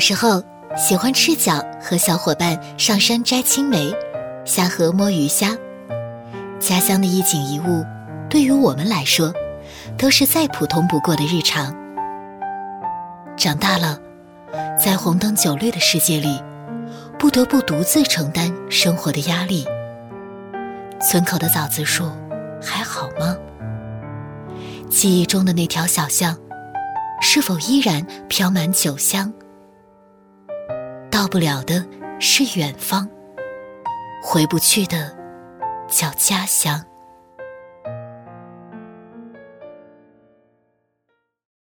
时候喜欢赤脚和小伙伴上山摘青梅，下河摸鱼虾。家乡的一景一物对于我们来说都是再普通不过的日常。长大了，在红灯酒绿的世界里，不得不独自承担生活的压力。村口的枣子树还好吗？记忆中的那条小巷是否依然飘满酒香？到不了的是远方，回不去的叫家乡。